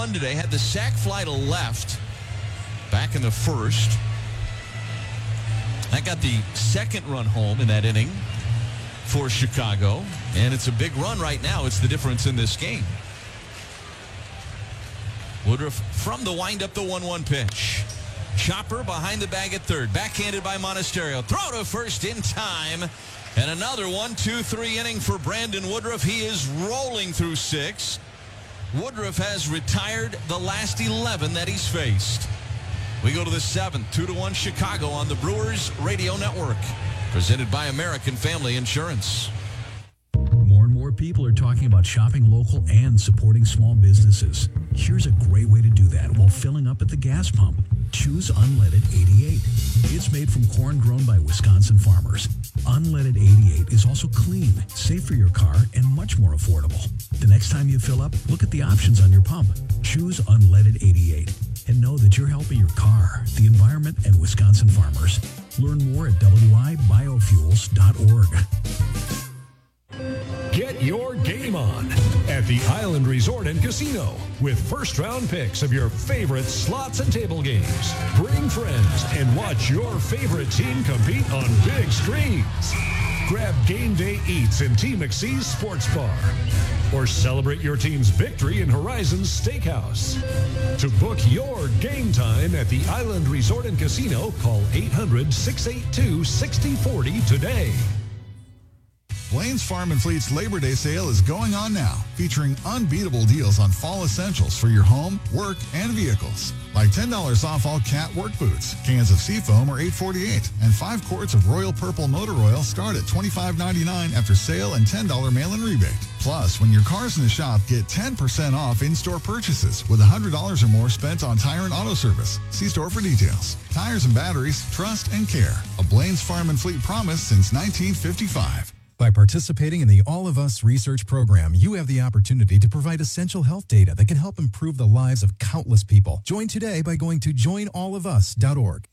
2-1 today. Had the sac fly to left back in the first. That got the second run home in that inning for Chicago. And it's a big run right now. It's the difference in this game. Woodruff from the windup, the 1-1 pitch. Chopper behind the bag at third. Backhanded by Monasterio. Throw to first in time. And another 1-2-3 inning for Brandon Woodruff. He is rolling through 6. Woodruff has retired the last 11 that he's faced. We go to the 7th, 2-1 Chicago on the Brewers Radio Network. Presented by American Family Insurance. More and more people are talking about shopping local and supporting small businesses. Here's a great way to do that while filling up at the gas pump. Choose Unleaded 88. It's made from corn grown by Wisconsin farmers. Unleaded 88 is also clean, safe for your car, and much more affordable. The next time you fill up, look at the options on your pump. Choose Unleaded 88 and know that you're helping your car, the environment, and Wisconsin farmers. Learn more at wibiofuels.org. Get your game on at the Island Resort and Casino with first-round picks of your favorite slots and table games. Bring friends and watch your favorite team compete on big screens. Grab game day eats in T. McSee's Sports Bar. Or celebrate your team's victory in Horizons Steakhouse. To book your game time at the Island Resort and Casino, call 800-682-6040 today. Blain's Farm and Fleet's Labor Day sale is going on now, featuring unbeatable deals on fall essentials for your home, work, and vehicles. Like $10 off all cat work boots. Cans of Seafoam are $8.48, and 5 quarts of Royal Purple Motor Oil start at $25.99 after sale and $10 mail-in rebate. Plus, when your car's in the shop, get 10% off in-store purchases with $100 or more spent on tire and auto service. See store for details. Tires and batteries, trust and care. A Blain's Farm and Fleet promise since 1955. By participating in the All of Us research program, you have the opportunity to provide essential health data that can help improve the lives of countless people. Join today by going to joinallofus.org.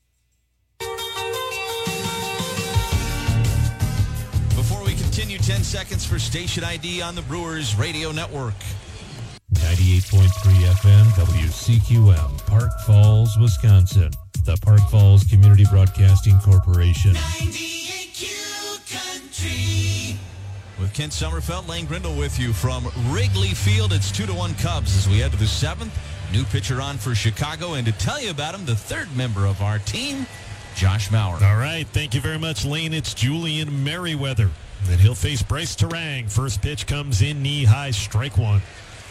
Before we continue, 10 seconds for station ID on the Brewers Radio Network. 98.3 FM WCQM, Park Falls, Wisconsin. The Park Falls Community Broadcasting Corporation. 98Q Country. With Kent Sommerfeld, Lane Grindle with you from Wrigley Field. It's 2-1 Cubs as we head to the 7th. New pitcher on for Chicago. And to tell you about him, the third member of our team, Josh Maurer. All right. Thank you very much, Lane. It's Julian Merriweather. And he'll face Bryce Terang. First pitch comes in knee-high, strike one.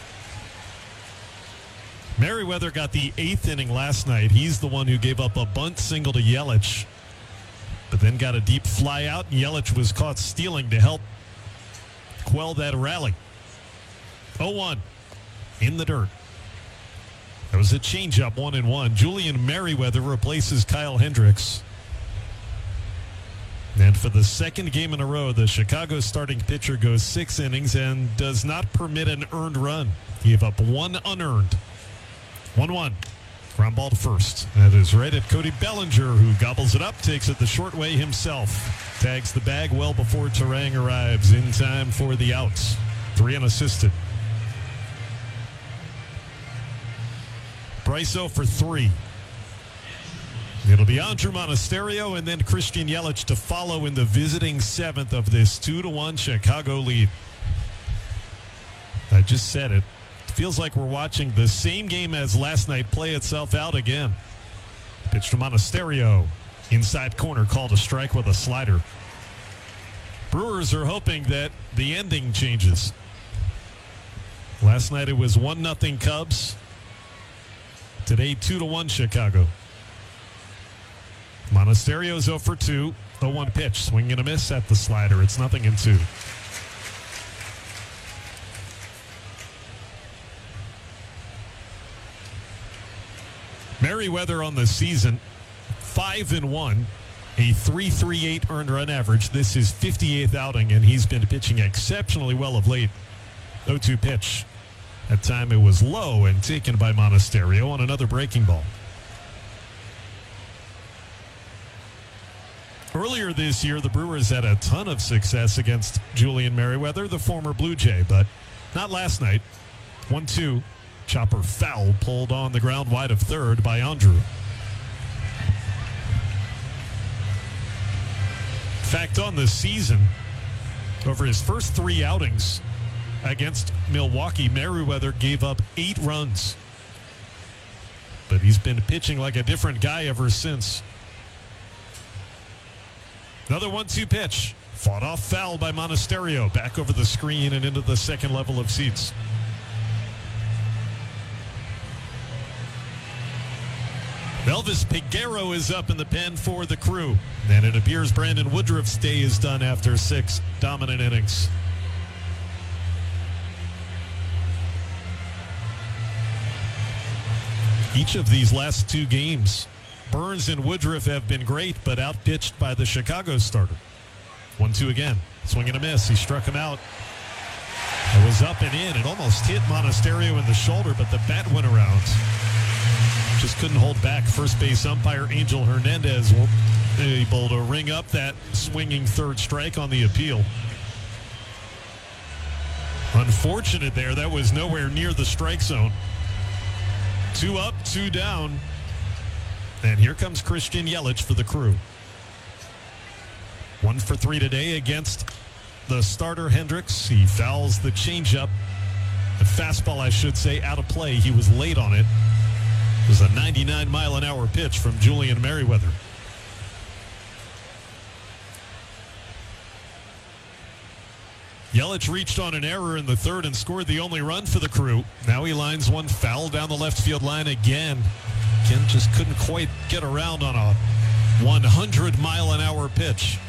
Merriweather got the 8th inning last night. He's the one who gave up a bunt single to Yelich, but then got a deep fly out, and Yelich was caught stealing to help quell that rally. 0-1 in the dirt. That was a changeup, 1-1. Julian Merriweather replaces Kyle Hendricks. And for the second game in a row, the Chicago starting pitcher goes 6 innings and does not permit an earned run. He gave up 1 unearned. 1-1. Ground ball to first. That is right at Cody Bellinger, who gobbles it up, takes it the short way himself. Tags the bag well before Terang arrives in time for the outs. 3 unassisted. Bryce 0 for 3. It'll be Andrew Monasterio and then Christian Yelich to follow in the visiting 7th of this 2-1 Chicago lead. I just said it. Feels like we're watching the same game as last night play itself out again. Pitch to Monasterio. Inside corner, called a strike with a slider. Brewers are hoping that the ending changes. Last night it was 1-0 Cubs. Today 2-1 Chicago. Monasterio's 0 for 2. 0-1 pitch. Swing and a miss at the slider. It's 0-2. Merriweather on the season, 5-1, a 3.38 earned run average. This is 58th outing, and he's been pitching exceptionally well of late. 0-2 pitch. That time it was low and taken by Monasterio on another breaking ball. Earlier this year, the Brewers had a ton of success against Julian Merriweather, the former Blue Jay, but not last night. 1-2. Chopper foul pulled on the ground wide of third by Andrew. In fact, on the season, over his first 3 outings against Milwaukee, Merriweather gave up 8 runs. But he's been pitching like a different guy ever since. Another 1-2 pitch. Fought off foul by Monasterio. Back over the screen and into the second level of seats. Elvis Peguero is up in the pen for the Crew. And it appears Brandon Woodruff's day is done after 6 dominant innings. Each of these last 2 games, Burns and Woodruff have been great, but outpitched by the Chicago starter. 1-2 again. Swing and a miss. He struck him out. It was up and in. It almost hit Monasterio in the shoulder, but the bat went around. Just couldn't hold back. First base umpire Angel Hernandez able to ring up that swinging third strike on the appeal. Unfortunate there. That was nowhere near the strike zone. 2 up, 2 down. And here comes Christian Yelich for the Crew. 1 for 3 today against the starter Hendricks. He fouls the changeup. The fastball, I should say, out of play. He was late on it. It was a 99-mile-an-hour pitch from Julian Merriweather. Yelich reached on an error in the third and scored the only run for the Crew. Now he lines one foul down the left field line again. Ken just couldn't quite get around on a 100-mile-an-hour pitch.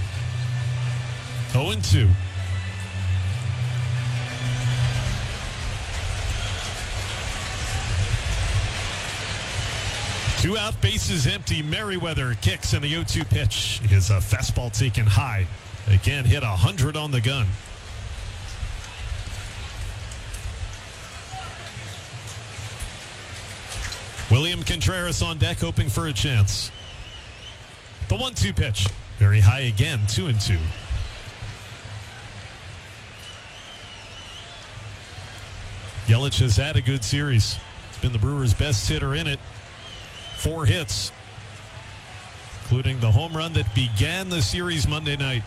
0-2. Two out, bases empty. Merriweather kicks, and the 0-2 pitch is a fastball taken high. Again, hit 100 on the gun. William Contreras on deck, hoping for a chance. The 1-2 pitch, very high again, 2-2. Yelich has had a good series. He's been the Brewers' best hitter in it. 4 hits, including the home run that began the series Monday night.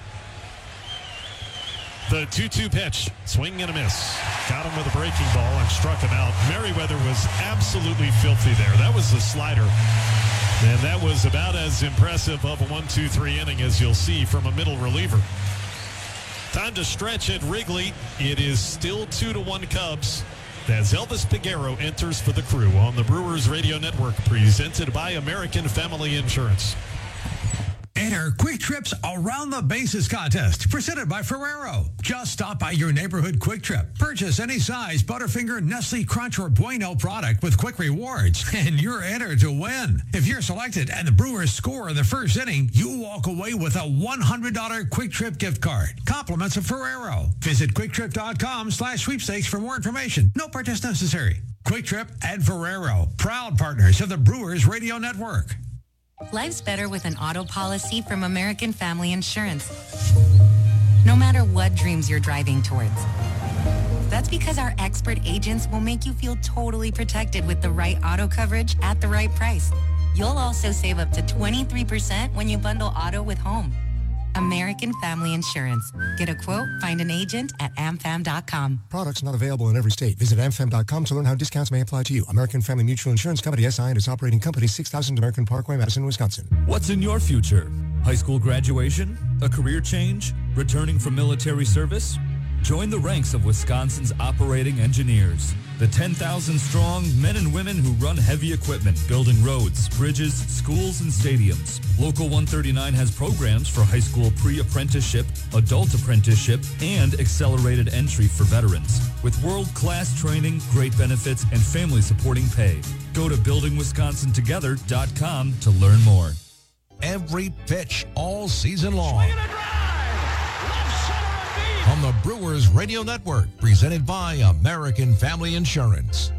The 2-2 pitch, swing and a miss. Got him with a breaking ball and struck him out. Merriweather was absolutely filthy there. That was the slider. And that was about as impressive of a 1-2-3 inning as you'll see from a middle reliever. Time to stretch at Wrigley. It is still 2-1 Cubs as Elvis Peguero enters for the Crew on the Brewers Radio Network, presented by American Family Insurance. Enter Quick Trip's Around the Bases contest, presented by Ferrero. Just stop by your neighborhood Quick Trip. Purchase any size Butterfinger, Nestle Crunch, or Bueno product with Quick Rewards, and you're entered to win. If you're selected and the Brewers score in the first inning, you walk away with a $100 Quick Trip gift card. Compliments of Ferrero. Visit QuickTrip.com/sweepstakes for more information. No purchase necessary. Quick Trip and Ferrero, proud partners of the Brewers Radio Network. Life's better with an auto policy from American Family Insurance. No matter what dreams you're driving towards. That's because our expert agents will make you feel totally protected with the right auto coverage at the right price. You'll also save up to 23% when you bundle auto with home. American Family Insurance. Get a quote, find an agent at amfam.com. Products not available in every state. Visit amfam.com to learn how discounts may apply to you. American Family Mutual Insurance Company, SI, and its operating company, 6000 American Parkway, Madison, Wisconsin. What's in your future? High school graduation? A career change? Returning from military service? Join the ranks of Wisconsin's operating engineers. The 10,000-strong men and women who run heavy equipment, building roads, bridges, schools, and stadiums. Local 139 has programs for high school pre-apprenticeship, adult apprenticeship, and accelerated entry for veterans. With world-class training, great benefits, and family-supporting pay. Go to buildingwisconsintogether.com to learn more. Every pitch all season long. On the Brewers Radio Network, presented by American Family Insurance.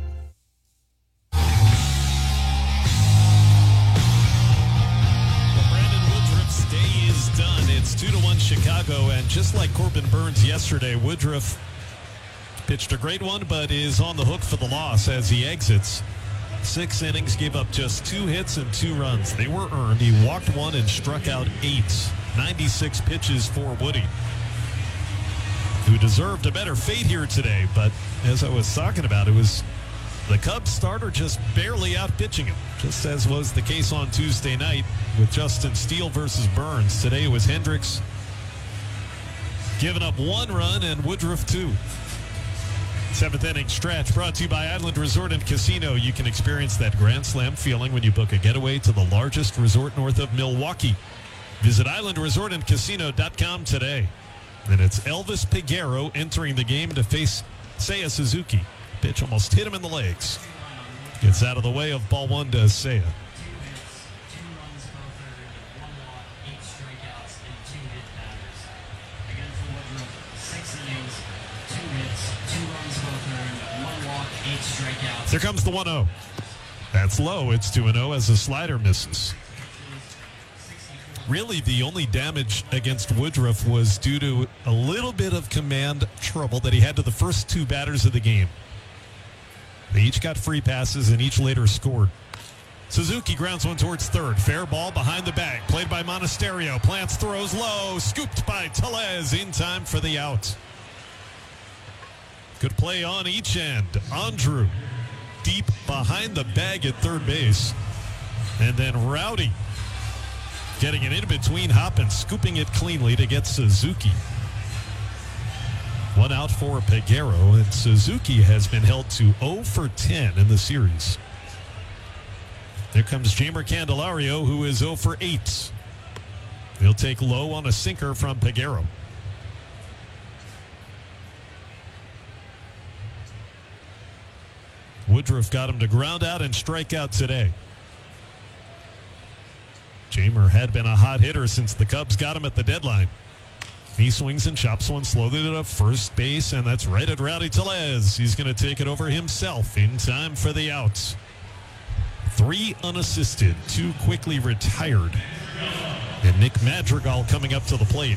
Brandon Woodruff's day is done. It's 2-1 Chicago, and just like Corbin Burns yesterday, Woodruff Pitched a great one, but is on the hook for the loss as he exits. 6 innings, gave up just 2 hits and 2 runs. They were earned. He walked 1 and struck out 8. 96 pitches for Woody, who deserved a better fate here today. But as I was talking about, it was the Cubs starter just barely out-pitching him, just as was the case on Tuesday night with Justin Steele versus Burns. Today it was Hendricks giving up 1 run and Woodruff 2. 7th inning stretch brought to you by Island Resort and Casino. You can experience that Grand Slam feeling when you book a getaway to the largest resort north of Milwaukee. Visit islandresortandcasino.com today. And it's Elvis Peguero entering the game to face Seiya Suzuki. Pitch almost hit him in the legs. Gets out of the way of ball 1 to Seiya. Here comes the 1-0. That's low. It's 2-0 as the slider misses. Really, the only damage against Woodruff was due to a little bit of command trouble that he had to the first 2 batters of the game. They each got free passes and each later scored. Suzuki grounds one towards third. Fair ball behind the bag. Played by Monasterio. Plants throws low. Scooped by Tellez in time for the out. Good play on each end. Andrew deep behind the bag at third base. And then Rowdy getting it in between Hop and scooping it cleanly to get Suzuki. 1 out for Peguero, and Suzuki has been held to 0 for 10 in the series. There comes Jeimer Candelario, who is 0 for 8. He'll take low on a sinker from Peguero. Woodruff got him to ground out and strike out today. Jeimer had been a hot hitter since the Cubs got him at the deadline. He swings and chops one slowly to first base, and that's right at Rowdy Tellez. He's going to take it over himself in time for the outs. 3 unassisted, 2 quickly retired. And Nick Madrigal coming up to the plate.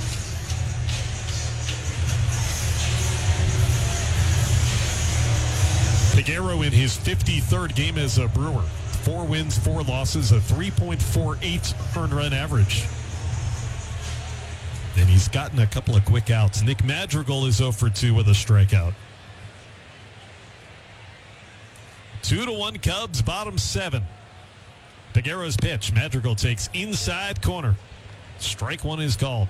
Peguero in his 53rd game as a Brewer. 4 wins, 4 losses, a 3.48 earned run average. And he's gotten a couple of quick outs. Nick Madrigal is 0 for 2 with a strikeout. 2-1 Cubs, bottom 7. Peguero's pitch. Madrigal takes inside corner. Strike 1 is called.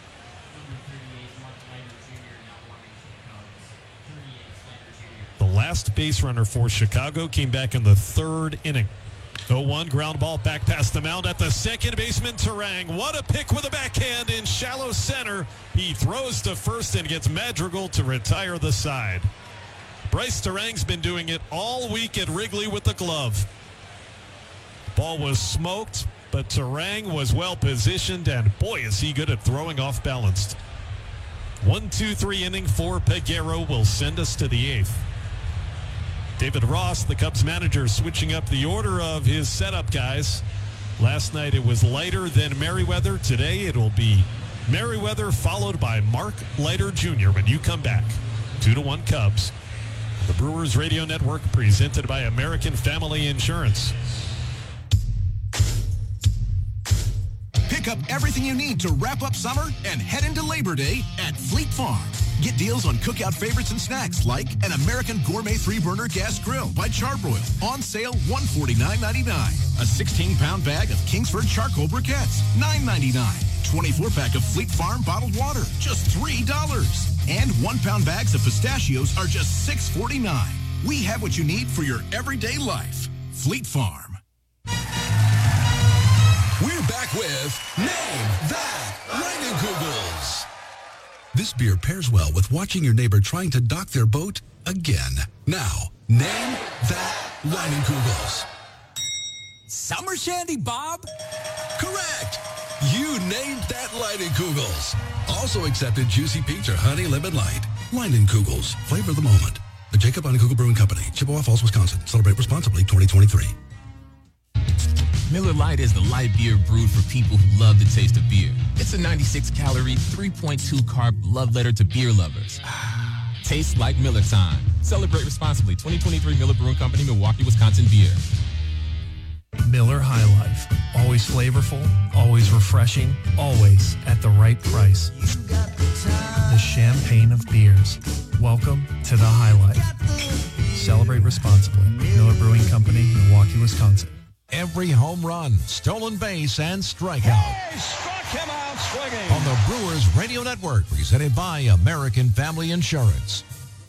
The last base runner for Chicago came back in the 3rd inning. 0-1 ground ball back past the mound at the second baseman, Terang. What a pick with a backhand in shallow center. He throws to first and gets Madrigal to retire the side. Bryce Terang's been doing it all week at Wrigley with the glove. Ball was smoked, but Terang was well positioned, and boy, is he good at throwing off balanced. 1-2-3 inning for Peguero will send us to the 8th. David Ross, the Cubs manager, switching up the order of his setup guys. Last night it was Leiter, then Merriweather. Today it'll be Merriweather followed by Mark Leiter Jr. when you come back. 2-1 Cubs. The Brewers Radio Network presented by American Family Insurance. Pick up everything you need to wrap up summer and head into Labor Day at Fleet Farm. Get deals on cookout favorites and snacks like an American Gourmet 3-burner gas grill by Charbroil on sale $149.99. A 16-pound bag of Kingsford charcoal briquettes, $9.99. 24-pack of Fleet Farm bottled water, just $3. And 1-pound bags of pistachios are just $6.49. We have what you need for your everyday life. Fleet Farm. We're back with Name That Leinenkugels. This beer pairs well with watching your neighbor trying to dock their boat again. Now, Name That Leinenkugels. Summer Shandy, Bob? Correct. You named that Leinenkugels. Also accepted Juicy Peach or Honey Lemon Light. Leinenkugels. Flavor of the moment. The Jacob Leinenkugel Brewing Company, Chippewa Falls, Wisconsin. Celebrate responsibly 2023. Miller Lite is the light beer brewed for people who love the taste of beer. It's a 96-calorie, 3.2 carb love letter to beer lovers. tastes like Miller time. Celebrate responsibly. 2023 Miller Brewing Company, Milwaukee, Wisconsin beer. Miller High Life. Always flavorful, always refreshing, always at the right price. The champagne of beers. Welcome to the High Life. Celebrate responsibly. Miller Brewing Company, Milwaukee, Wisconsin. Every home run, stolen base, and strikeout. He struck him out swinging. On the Brewers Radio Network, presented by American Family Insurance.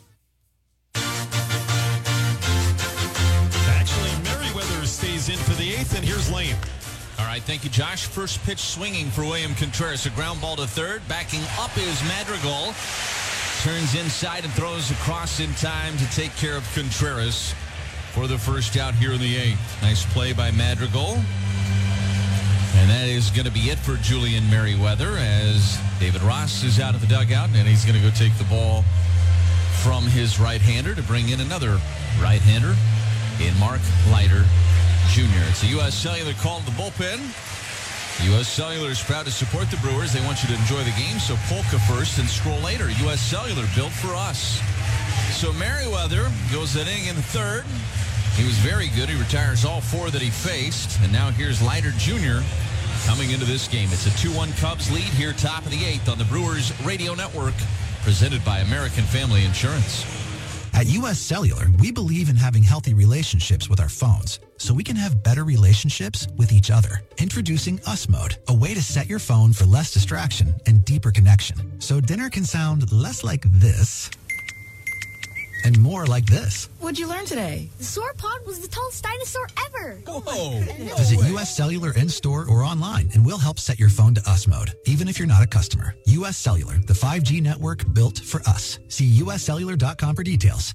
Actually, Merriweather stays in for the 8th, and here's Lane. All right, thank you, Josh. First pitch swinging for William Contreras. A ground ball to third. Backing up is Madrigal. Turns inside and throws across in time to take care of Contreras for the first out here in the 8th. Nice play by Madrigal. And that is going to be it for Julian Merriweather as David Ross is out of the dugout, and he's going to go take the ball from his right-hander to bring in another right-hander in Mark Leiter Jr. It's a U.S. Cellular call to the bullpen. U.S. Cellular is proud to support the Brewers. They want you to enjoy the game, so polka first and scroll later. U.S. Cellular, built for us. So Merriweather goes inning in third. He was very good. He retires all 4 that he faced. And now here's Leiter Jr. coming into this game. It's a 2-1 Cubs lead here, top of the 8th on the Brewers Radio Network, presented by American Family Insurance. At U.S. Cellular, we believe in having healthy relationships with our phones so we can have better relationships with each other. Introducing US Mode, a way to set your phone for less distraction and deeper connection. So dinner can sound less like this and more like this. What'd you learn today? The sauropod was the tallest dinosaur ever. Whoa. Visit U.S. Cellular in-store or online, and we'll help set your phone to US Mode, even if you're not a customer. U.S. Cellular, the 5G network built for us. See uscellular.com for details.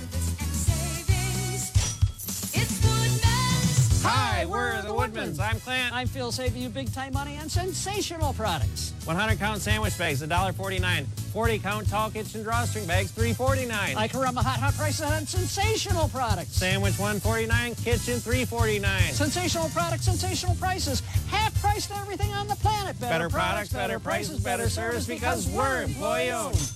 Hi, we're the Woodmans. I'm Clint. I'm Phil, saving you big-time money on sensational products. 100-count sandwich bags, $1.49. 40-count tall kitchen drawstring bags, $3.49. Like Karama hot prices on sensational products. Sandwich, $1.49. Kitchen, $3.49. Sensational products, sensational prices. Half price to everything on the planet. Better products, better prices, better service because we're employee-owned.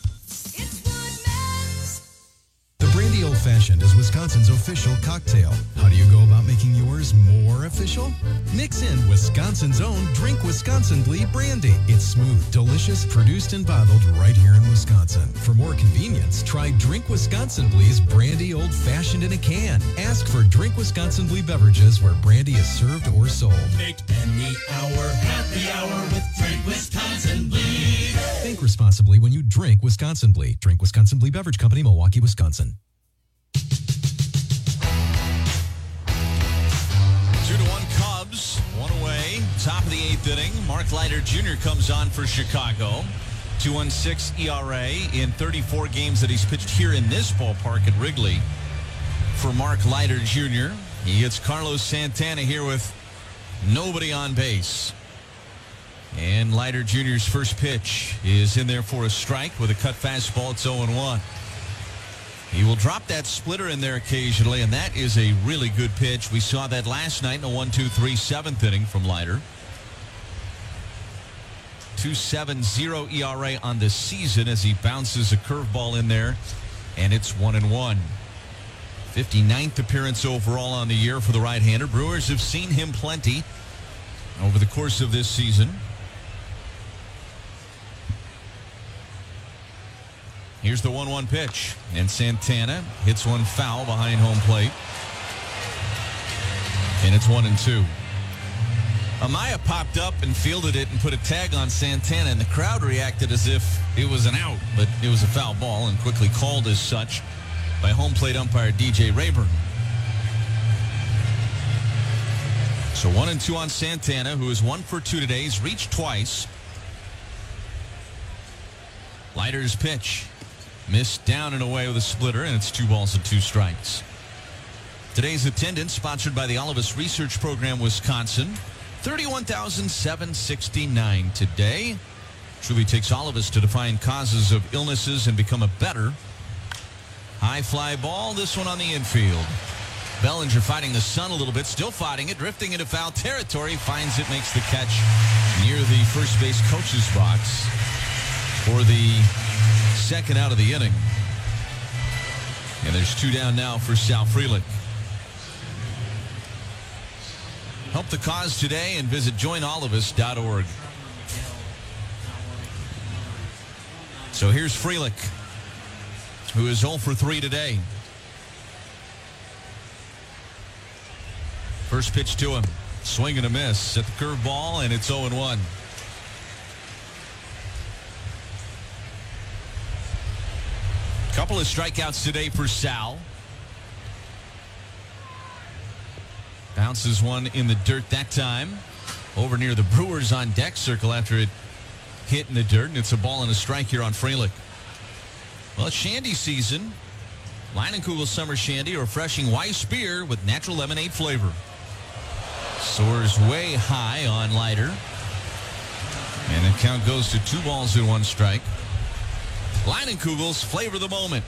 Brandy Old Fashioned is Wisconsin's official cocktail. How do you go about making yours more official? Mix in Wisconsin's own Drink Wisconsin-Bly Brandy. It's smooth, delicious, produced and bottled right here in Wisconsin. For more convenience, try Drink Wisconsin-Bly's Brandy Old Fashioned in a can. Ask for Drink Wisconsin-Bly beverages where brandy is served or sold. Make any hour happy hour with Drink Wisconsin-Bly. Think responsibly when you drink Wisconsin-Bly. Drink Wisconsin-Bly Beverage Company, Milwaukee, Wisconsin. 2-1 Cubs, one away, top of the 8th inning. Mark Leiter Jr. comes on for Chicago. 2.16 ERA in 34 games that he's pitched here in this ballpark at Wrigley. For Mark Leiter Jr., he hits Carlos Santana here with nobody on base. And Leiter Jr.'s first pitch is in there for a strike with a cut fastball. It's 0-1. He will drop that splitter in there occasionally, and that is a really good pitch. We saw that last night in a 1-2-3 7th inning from Leiter. 2.70 ERA on the season as he bounces a curveball in there, and it's 1-1. 59th appearance overall on the year for the right-hander. Brewers have seen him plenty over the course of this season. Here's the 1-1 pitch, and Santana hits one foul behind home plate, and it's 1-2. Amaya popped up and fielded it and put a tag on Santana, and the crowd reacted as if it was an out, but it was a foul ball and quickly called as such by home plate umpire DJ Rayburn. So 1-2 on Santana, who is 1 for 2 today. He's reached twice. Leiter's pitch. Missed down and away with a splitter, and it's 2 balls and 2 strikes. Today's attendance sponsored by the Olivus Research Program Wisconsin. 31,769 today. Truly takes all of us to define causes of illnesses and become a better. High fly ball, this one on the infield. Bellinger fighting the sun a little bit, still fighting it, drifting into foul territory, finds it, makes the catch near the first base coach's box for the second out of the inning. And there's 2 down now for Sal Frelick. Help the cause today and visit joinallofus.org. So here's Frelick, who is 0 for 3 today. First pitch to him. Swing and a miss at the curveball, and it's 0-1. Couple of strikeouts today for Sal. Bounces one in the dirt that time. Over near the Brewers on deck circle after it hit in the dirt, and it's a ball and a strike here on Frelick. Well, it's shandy season. Leinenkugel Summer Shandy, a refreshing Weiss beer with natural lemonade flavor. Soars way high on Leiter. And the count goes to 2 balls and 1 strike. Leinenkugel's flavor the moment.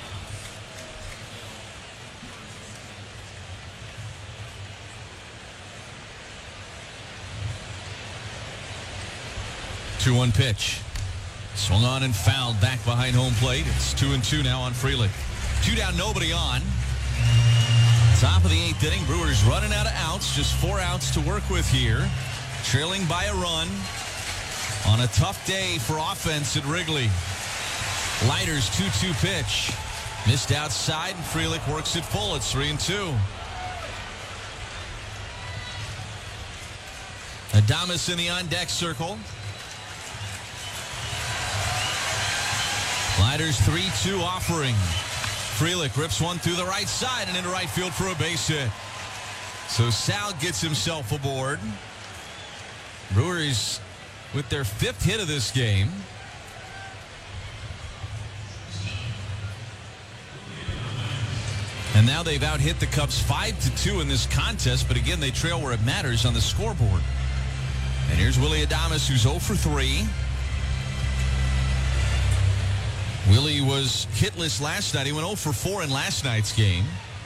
Two-one pitch. Swung on and fouled back behind home plate. It's 2-2 now on Frelick. 2 down, nobody on. Top of the 8th inning. Brewers running out of outs. Just 4 outs to work with here. Trailing by a run on a tough day for offense at Wrigley. Leiter's 2-2 pitch. Missed outside, and Frelick works it full. It's 3-2. Adames in the on-deck circle. Leiter's 3-2 offering. Frelick rips one through the right side and into right field for a base hit. So Sal gets himself aboard. Brewers with their 5th hit of this game. And now they've out-hit the Cubs 5-2 in this contest, but again, they trail where it matters on the scoreboard. And here's Willy Adames, who's 0 for 3. Willie was hitless last night. He went 0 for 4 in last night's game.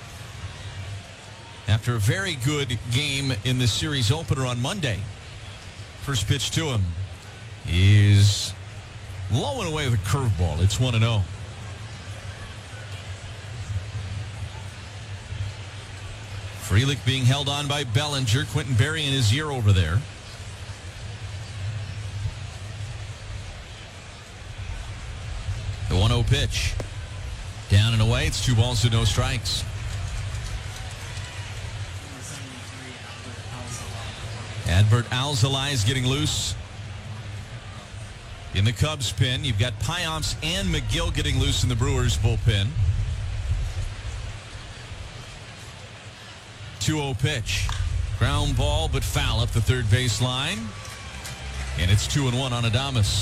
After a very good game in the series opener on Monday. First pitch to him is low and away with a curveball. It's 1-0. Frelick being held on by Bellinger. Quentin Berry in his ear over there. The 1-0 pitch. Down and away. It's 2 balls to no strikes. Adbert Alzolay is getting loose. In the Cubs pen, you've got Payamps and McGill getting loose in the Brewers bullpen. 2-0 pitch. Ground ball, but foul up the third base line. And it's 2-1 on Adames.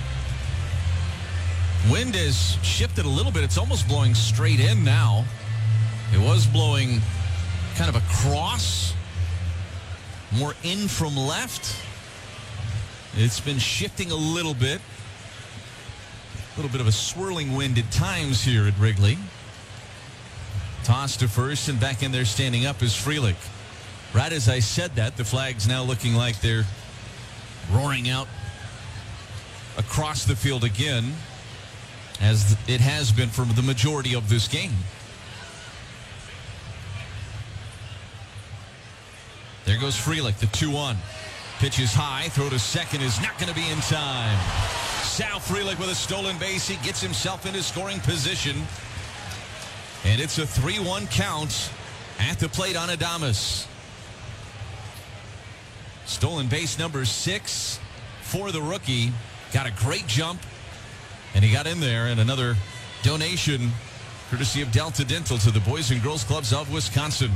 Wind has shifted a little bit. It's almost blowing straight in now. It was blowing kind of across, more in from left. It's been shifting a little bit. A little bit of a swirling wind at times here at Wrigley. Toss to first, and back in there standing up is Frelick. Right as I said that, the flag's now looking like they're roaring out across the field again, as it has been for the majority of this game. There goes Frelick, the 2-1. Pitch is high. Throw to second is not going to be in time. Sal Frelick with a stolen base. He gets himself into scoring position. And it's a 3-1 count at the plate on Adames. Stolen base number 6 for the rookie. Got a great jump. And he got in there, and another donation courtesy of Delta Dental to the Boys and Girls Clubs of Wisconsin.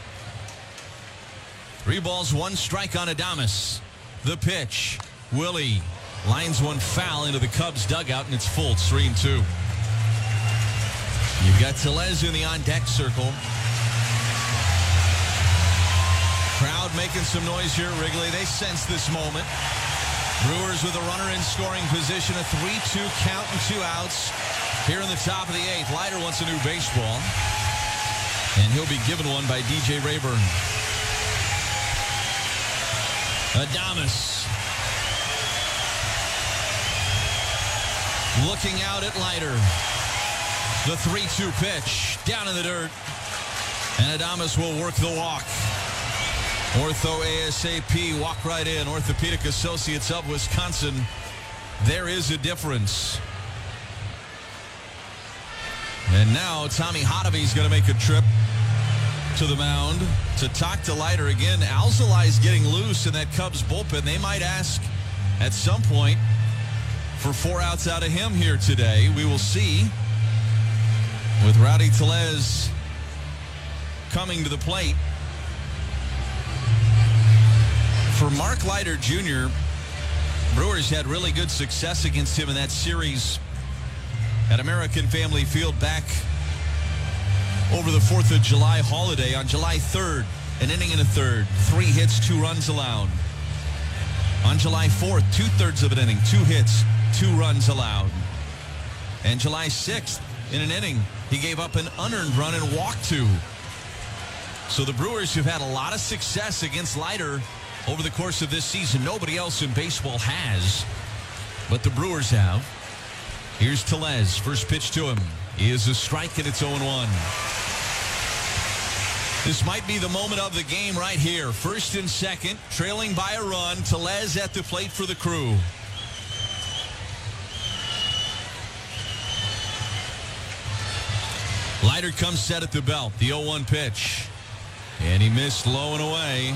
3 balls, 1 strike on Adames. The pitch. Willie lines one foul into the Cubs dugout, and it's full. It's 3-2. You've got Tellez in the on-deck circle. Crowd making some noise here at Wrigley. They sense this moment. Brewers with a runner in scoring position. A 3-2 count and 2 outs here in the top of the 8th. Leiter wants a new baseball, and he'll be given one by DJ Rayburn. Adames looking out at Leiter. The 3-2 pitch down in the dirt. And Adames will work the walk. Ortho ASAP, walk right in. Orthopedic Associates of Wisconsin. There is a difference. And now Tommy Hotovy's going to make a trip to the mound to talk to Leiter again. Alzolai's getting loose in that Cubs bullpen. They might ask at some point for 4 outs out of him here today. We will see. With Rowdy Tellez coming to the plate. For Mark Leiter Jr., Brewers had really good success against him in that series at American Family Field back over the 4th of July holiday on July 3rd. An inning and a third, 3 hits, 2 runs allowed. On July 4th, 2/3 of an inning, 2 hits, 2 runs allowed. And July 6th, in an inning, he gave up an unearned run and walked 2. So the Brewers have had a lot of success against Leiter over the course of this season. Nobody else in baseball has, but the Brewers have. Here's Tellez. First pitch to him is a strike, and it's 0-1. This might be the moment of the game right here. First and second, trailing by a run. Tellez at the plate for the Crew. Leiter comes set at the belt. The 0-1 pitch. And he missed low and away.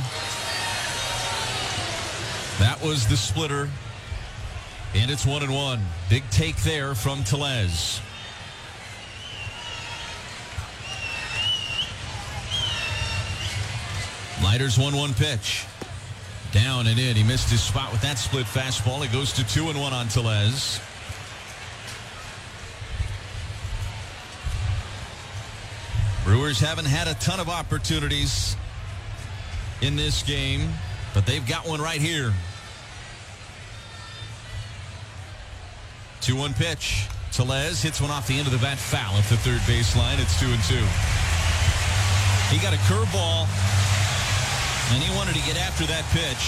That was the splitter. And it's 1-1. Big take there from Tellez. Leiter's 1-1 pitch. Down and in. He missed his spot with that split fastball. It goes to 2-1 on Tellez. Brewers haven't had a ton of opportunities in this game, but they've got one right here. 2-1 pitch. Tellez hits one off the end of the bat, foul at the third baseline. It's 2-2. He got a curveball, and he wanted to get after that pitch.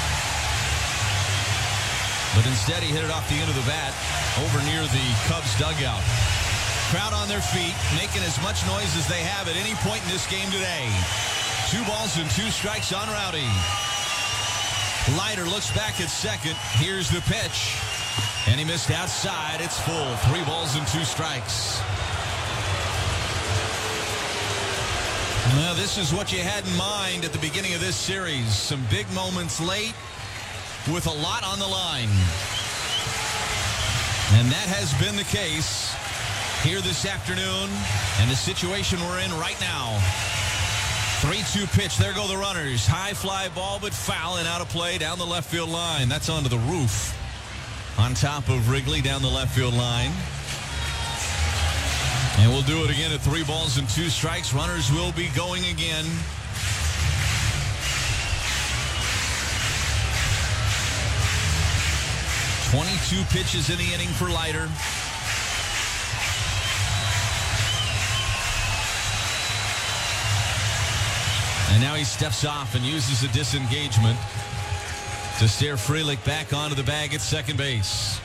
But instead, he hit it off the end of the bat over near the Cubs dugout. Crowd on their feet, making as much noise as they have at any point in this game today. 2 balls and 2 strikes on Rowdy. Leiter looks back at second. Here's the pitch. And he missed outside. It's full. 3 balls and 2 strikes. Now, this is what you had in mind at the beginning of this series. Some big moments late with a lot on the line. And that has been the case here this afternoon, and the situation we're in right now. 3-2 pitch. There go the runners. High fly ball, but foul and out of play down the left field line. That's onto the roof. On top of Wrigley down the left field line. And we'll do it again at 3 balls and 2 strikes. Runners will be going again. .22 pitches in the inning for Leiter. And now he steps off and uses a disengagement to steer Frelick back onto the bag at second base.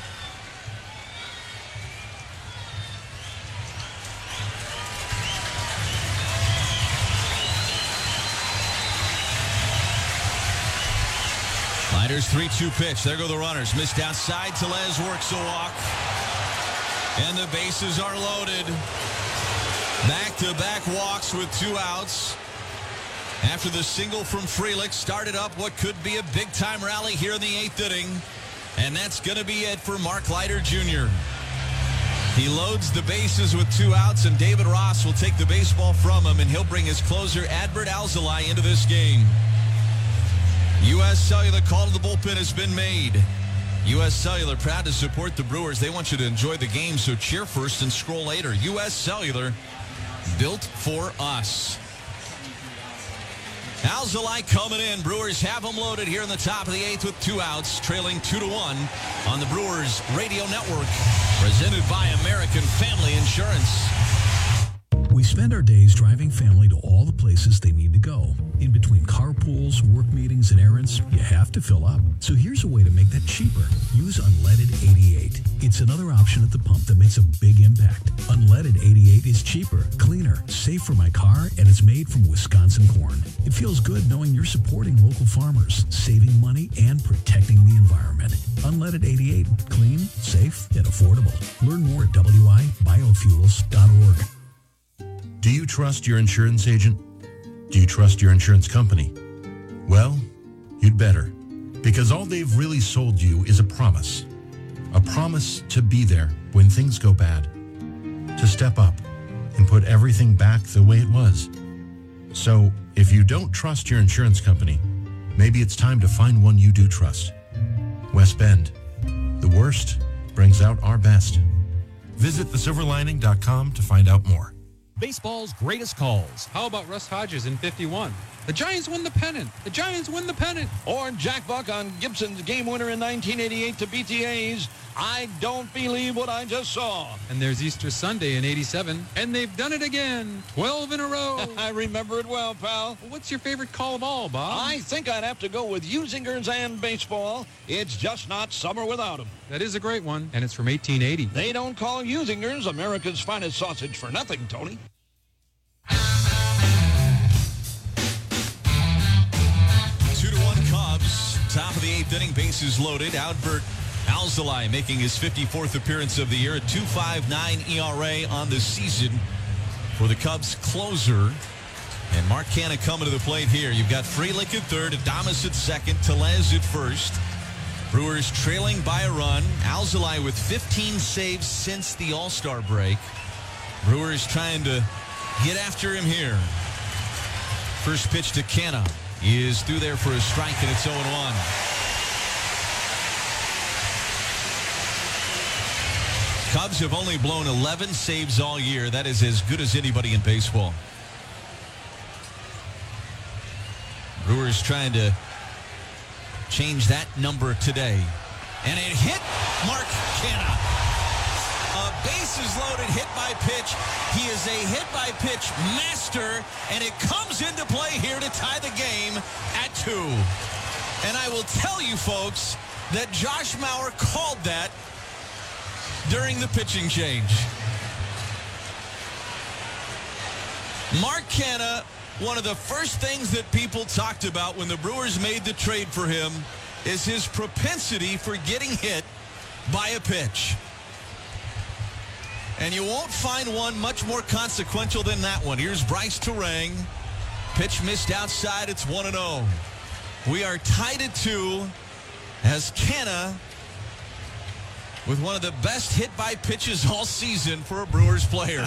Leiter's 3-2 pitch. There go the runners. Missed outside. Tellez works a walk. And the bases are loaded. Back-to-back walks with 2 outs. After the single from Frelick started up what could be a big-time rally here in the 8th inning. And that's going to be it for Mark Leiter Jr. He loads the bases with 2 outs, and David Ross will take the baseball from him, and he'll bring his closer, Adbert Alzolai, into this game. U.S. Cellular call to the bullpen has been made. U.S. Cellular proud to support the Brewers. They want you to enjoy the game, so cheer first and scroll later. U.S. Cellular, built for us. Alzolai coming in. Brewers have them loaded here in the top of the 8th with 2 outs, trailing 2-1 on the Brewers Radio Network, presented by American Family Insurance. We spend our days driving family to all the places they need to go. In between carpools, work meetings, and errands, you have to fill up. So here's a way to make that cheaper. Use Unleaded 88. It's another option at the pump that makes a big impact. Unleaded 88 is cheaper, cleaner, safe for my car, and it's made from Wisconsin corn. It feels good knowing you're supporting local farmers, saving money, and protecting the environment. Unleaded 88. Clean, safe, and affordable. Learn more at wibiofuels.org. Do you trust your insurance agent? Do you trust your insurance company? Well, you'd better, because all they've really sold you is a promise to be there when things go bad, to step up and put everything back the way it was. So if you don't trust your insurance company, maybe it's time to find one you do trust. West Bend. The worst brings out our best. Visit thesilverlining.com to find out more. Baseball's greatest calls. How about Russ Hodges in 51? The Giants win the pennant. The Giants win the pennant. Or Jack Buck on Gibson's game winner in 1988 to beat the A's. I don't believe what I just saw. And there's Easter Sunday in 87, and they've done it again. 12 in a row. I remember it well, pal. What's your favorite call of all, Bob? I think I'd have to go with U-Zingers and baseball. It's just not summer without them. That is a great one, and it's from 1880. They don't call U-Zingers America's finest sausage for nothing, Tony. 2-1 Cubs. Top of the 8th inning, bases loaded. Albert Alzolay making his 54th appearance of the year, a 2.59 ERA on the season for the Cubs closer. And Mark Canha coming to the plate here. You've got Frelick at third, Adames at second, Tellez at first. Brewers trailing by a run. Alzolay with 15 saves since the All-Star break. Brewers trying to get after him here. First pitch to Canha is through there for a strike, and it's 0-1. Cubs have only blown 11 saves all year. That is as good as anybody in baseball. Brewers trying to change that number today. And it hit Mark Canha. A bases loaded hit by pitch. He is a hit by pitch master, and it comes into play here to tie the game at 2. And I will tell you folks that Josh Mauer called that during the pitching change. Mark Canha, one of the first things that people talked about when the Brewers made the trade for him is his propensity for getting hit by a pitch. And you won't find one much more consequential than that one. Here's Bryce Turang. Pitch missed outside. It's 1-0. We are tied at 2 as Canha with one of the best hit by pitches all season for a Brewers player.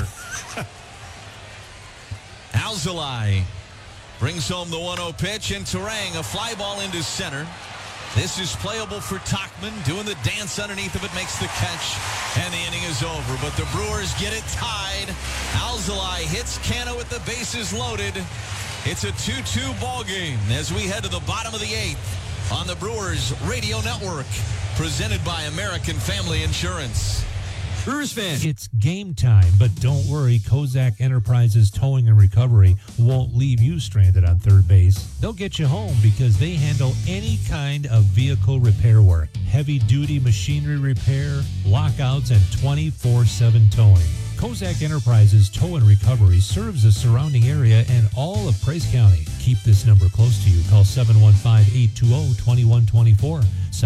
Alzolay brings home the 1-0 pitch, and Turang, a fly ball into center. This is playable for Tauchman, doing the dance underneath of it, makes the catch, and the inning is over. But the Brewers get it tied. Alzolay hits Canha with the bases loaded. It's a 2-2 ball game as we head to the bottom of the 8th on the Brewers Radio Network, presented by American Family Insurance. Brewers fans, it's game time, but don't worry, Kozak Enterprises Towing and Recovery won't leave you stranded on third base. They'll get you home because they handle any kind of vehicle repair work, heavy-duty machinery repair, lockouts, and 24/7 towing. Kozak Enterprises Tow and Recovery serves the surrounding area and all of Price County. Keep this number close to you. Call 715-820-2124.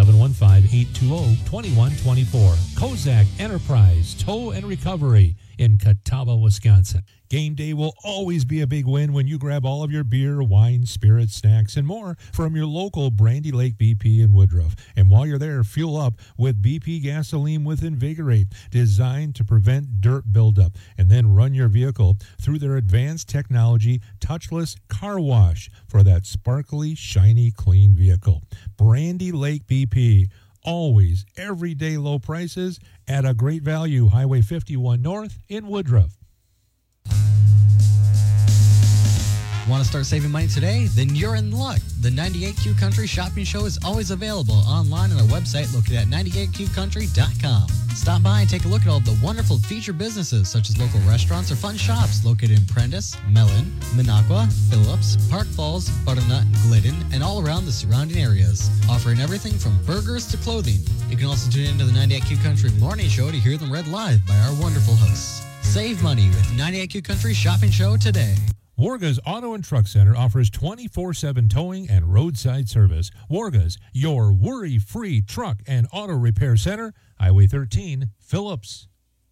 715-820-2124. Kozak Enterprise Tow and Recovery in Catawba, Wisconsin. Game day will always be a big win when you grab all of your beer, wine, spirits, snacks, and more from your local Brandy Lake BP in Woodruff. And while you're there, fuel up with BP gasoline with Invigorate, designed to prevent dirt buildup, and then run your vehicle through their advanced technology touchless car wash for that sparkly, shiny, clean vehicle. Brandy Lake BP. Always everyday low prices at a great value. Highway 51 North in Woodruff. Want to start saving money today? Then you're in luck. The 98Q Country Shopping Show is always available online on our website located at 98qcountry.com. Stop by and take a look at all the wonderful featured businesses such as local restaurants or fun shops located in Prentice, Mellon, Minocqua, Phillips, Park Falls, Butternut, Glidden, and all around the surrounding areas, offering everything from burgers to clothing. You can also tune into the 98Q Country Morning Show to hear them read live by our wonderful hosts. Save money with 98Q Country Shopping Show today. Warga's Auto and Truck Center offers 24/7 towing and roadside service. Warga's, your worry-free truck and auto repair center, Highway 13, Phillips.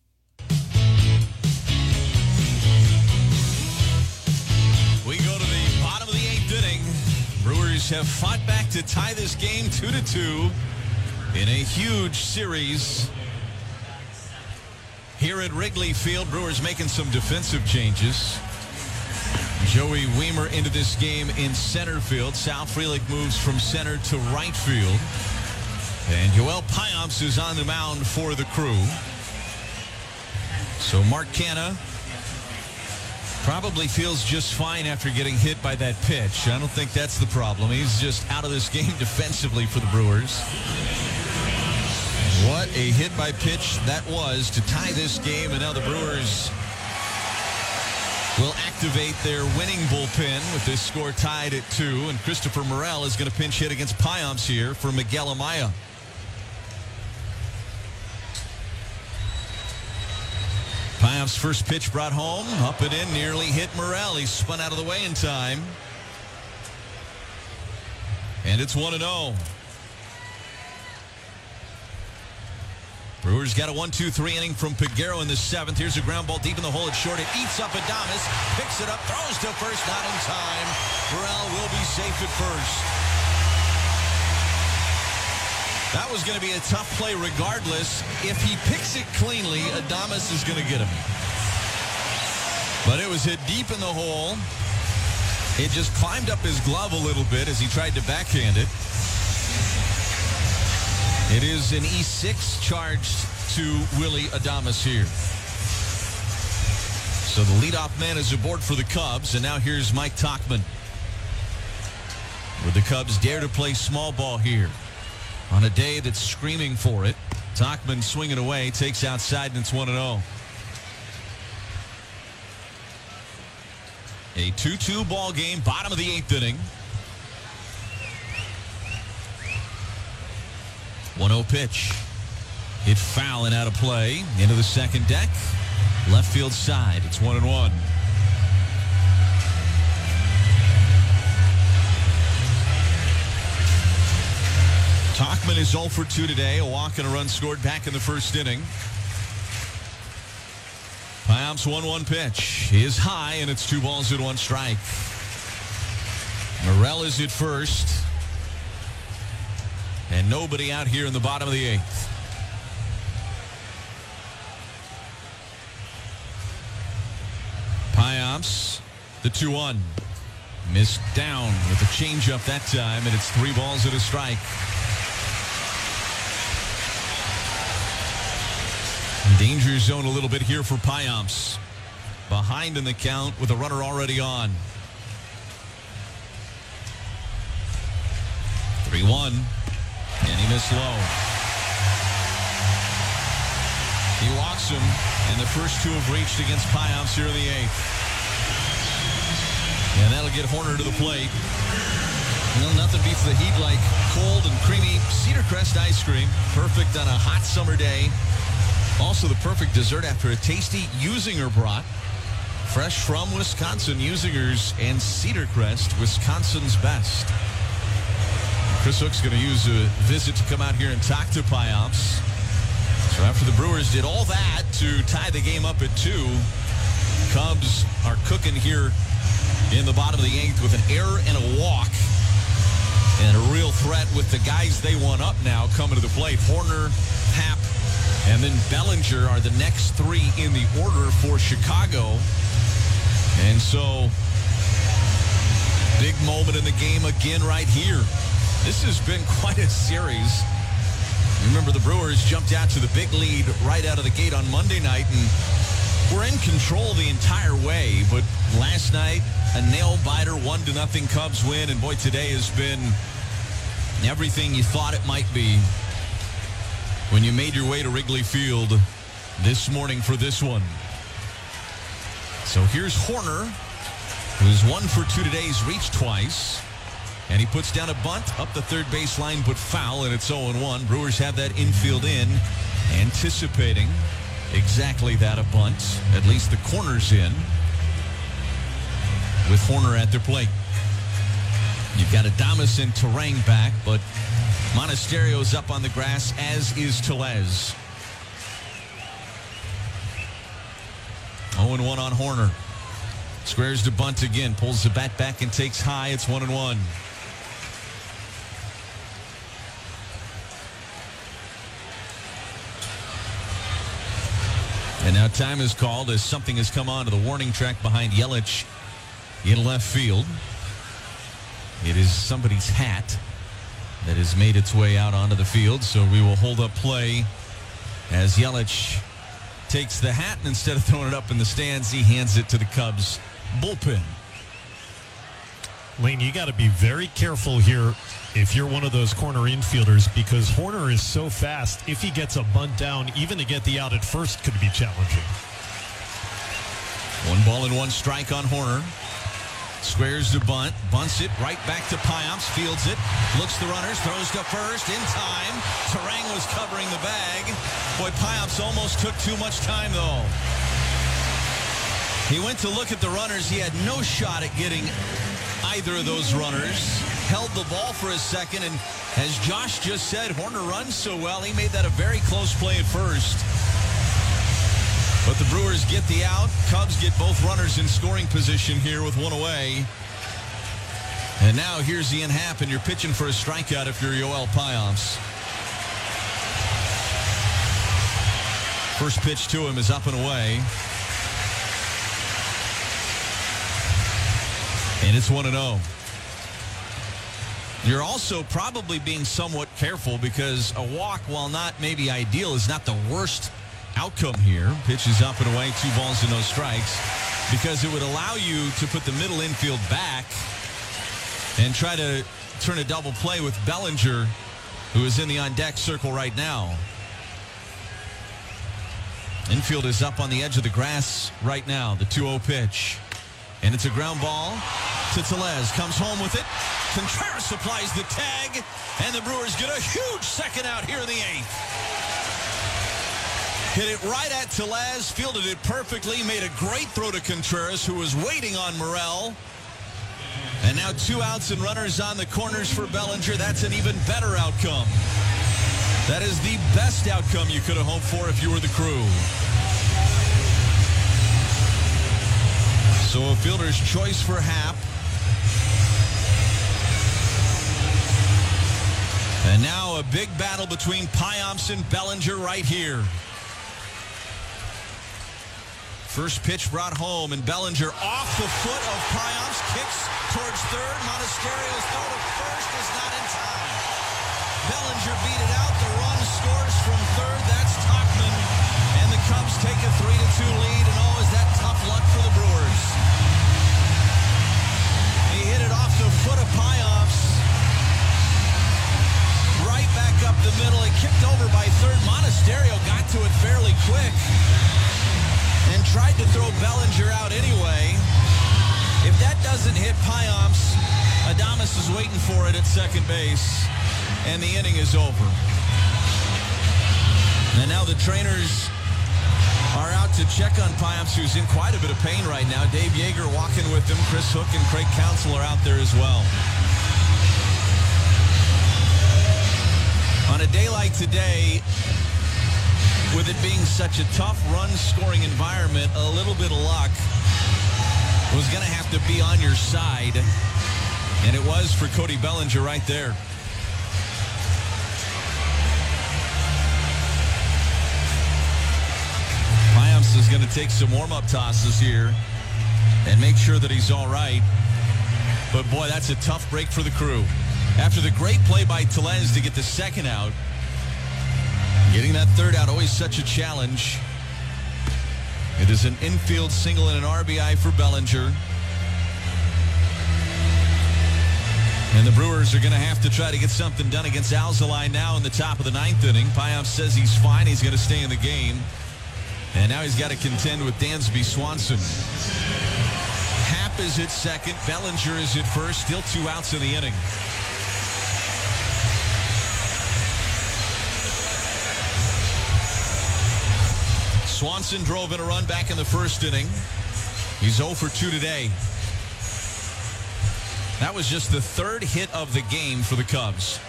We go to the bottom of the 8th inning. Brewers have fought back to tie this game 2-2 in a huge series. Here at Wrigley Field, Brewers making some defensive changes. Joey Wiemer into this game in center field. Sal Frelick moves from center to right field. And Joel Payamps is on the mound for the Crew. So Mark Canha probably feels just fine after getting hit by that pitch. I don't think that's the problem. He's just out of this game defensively for the Brewers. What a hit by pitch that was to tie this game, and now the Brewers will activate their winning bullpen with this score tied at 2, and Christopher Morel is going to pinch hit against Payamps here for Miguel Amaya. Payamps' first pitch brought home, up and in, nearly hit Morel. He spun out of the way in time. And it's 1-0. Brewers got a 1-2-3 inning from Peguero in the 7th. Here's a ground ball deep in the hole at short. It eats up Adames, picks it up, throws to first, not in time. Morel will be safe at first. That was going to be a tough play regardless. If he picks it cleanly, Adames is going to get him. But it was hit deep in the hole. It just climbed up his glove a little bit as he tried to backhand it. It is an E6 charged to Willy Adames here. So the leadoff man is aboard for the Cubs, and now here's Mike Tauchman. Would the Cubs dare to play small ball here on a day that's screaming for it? Tauchman swinging away, takes outside, and it's 1-0. A 2-2 ball game, bottom of the 8th inning. 1-0 pitch. Hit foul and out of play. Into the second deck. Left field side. It's 1-1. Tauchman is 0 for 2 today. A walk and a run scored back in the first inning. Payamps 1-1 pitch is high, and it's 2 balls and 1 strike. Morel is at first. And nobody out here in the bottom of the 8th. Payamps, the 2-1. Missed down with a changeup that time, and it's 3 balls and a strike. Danger zone a little bit here for Payamps. Behind in the count with a runner already on. 3-1. And he missed low. He walks him, and the first 2 have reached against Payamps here in the 8th. And that'll get Horner to the plate. Well, nothing beats the heat like cold and creamy Cedar Crest ice cream. Perfect on a hot summer day. Also the perfect dessert after a tasty Usinger brat. Fresh from Wisconsin, Usinger's and Cedar Crest, Wisconsin's best. Chris Hook's going to use a visit to come out here and talk to Payamps. So after the Brewers did all that to tie the game up at 2, Cubs are cooking here in the bottom of the 8th with an error and a walk. And a real threat with the guys they want up now coming to the plate. Horner, Happ, and then Bellinger are the next 3 in the order for Chicago. And so, big moment in the game again right here. This has been quite a series. You remember the Brewers jumped out to the big lead right out of the gate on Monday night, and were in control the entire way, but last night, a nail-biter 1-0 Cubs win, and boy, today has been everything you thought it might be when you made your way to Wrigley Field this morning for this one. So here's Horner, who's 1 for 2 today. He's reached twice, and he puts down a bunt up the third baseline, but foul, and it's 0-1. Brewers have that infield in, anticipating exactly that, a bunt. At least the corner's in, with Horner at their plate. You've got Adames and Turang back, but Monasterio's up on the grass, as is Tellez. 0-1 on Horner. Squares to bunt again, pulls the bat back and takes high. It's 1-1. And now time is called as something has come onto the warning track behind Yelich in left field. It is somebody's hat that has made its way out onto the field, so we will hold up play as Yelich takes the hat, and instead of throwing it up in the stands, he hands it to the Cubs bullpen. Lane, you got to be very careful here if you're one of those corner infielders, because Horner is so fast. If he gets a bunt down, even to get the out at first could be challenging. 1-1 on Horner. Squares to bunt, bunts it right back to Payamps, fields it, looks the runners, throws to first in time. Turang was covering the bag. Boy, Payamps almost took too much time, though. He went to look at the runners. He had no shot at getting either of those runners. Held the ball for a second, and as Josh just said, Horner runs so well, he made that a very close play at first. But the Brewers get the out. Cubs get both runners in scoring position here with one away. And now here's Ian Happ, and you're pitching for a strikeout if you're Yoel Payamps. First pitch to him is up and away. And it's 1-0. You're also probably being somewhat careful because a walk, while not maybe ideal, is not the worst outcome here. Pitch is up and away, 2 balls and no strikes, because it would allow you to put the middle infield back and try to turn a double play with Bellinger, who is in the on-deck circle right now. Infield is up on the edge of the grass right now, the 2-0 pitch. And it's a ground ball to Tellez. Comes home with it. Contreras supplies the tag, and the Brewers get a huge second out here in the 8th. Hit it right at Tellez, fielded it perfectly, made a great throw to Contreras, who was waiting on Morel. And now 2 outs and runners on the corners for Bellinger. That's an even better outcome. That is the best outcome you could have hoped for if you were the Crew. So a fielder's choice for Happ. And now a big battle between Payamps and Bellinger right here. First pitch brought home, and Bellinger off the foot of Payamps, kicks towards third. Monasterio's throw to first is not in time. Bellinger beat it out. The run scores from third. That's Tauchman. And the Cubs take a 3-2 lead. And oh, is that tough luck for the Brewers. He hit it off the foot of Payamps. Right back up the middle. It kicked over by third. Monasterio got to it fairly quick and tried to throw Bellinger out anyway. If that doesn't hit Payamps, Adames is waiting for it at second base, and the inning is over. And now the trainers are out to check on Payamps, who's in quite a bit of pain right now. Dave Yeager walking with him. Chris Hook and Craig Counsell are out there as well. On a day like today, with it being such a tough run-scoring environment, a little bit of luck was going to have to be on your side, and it was for Cody Bellinger right there. Payamps is going to take some warm-up tosses here and make sure that he's all right. But, boy, that's a tough break for the Crew. After the great play by Tellez to get the second out, getting that third out, always such a challenge. It is an infield single and an RBI for Bellinger. And the Brewers are going to have to try to get something done against Alzolay now in the top of the 9th inning. Payamps says he's fine. He's going to stay in the game. And now he's got to contend with Dansby Swanson. Happ is at second. Bellinger is at first. Still 2 outs in the inning. Swanson drove in a run back in the first inning. He's 0 for 2 today. That was just the 3rd hit of the game for the Cubs.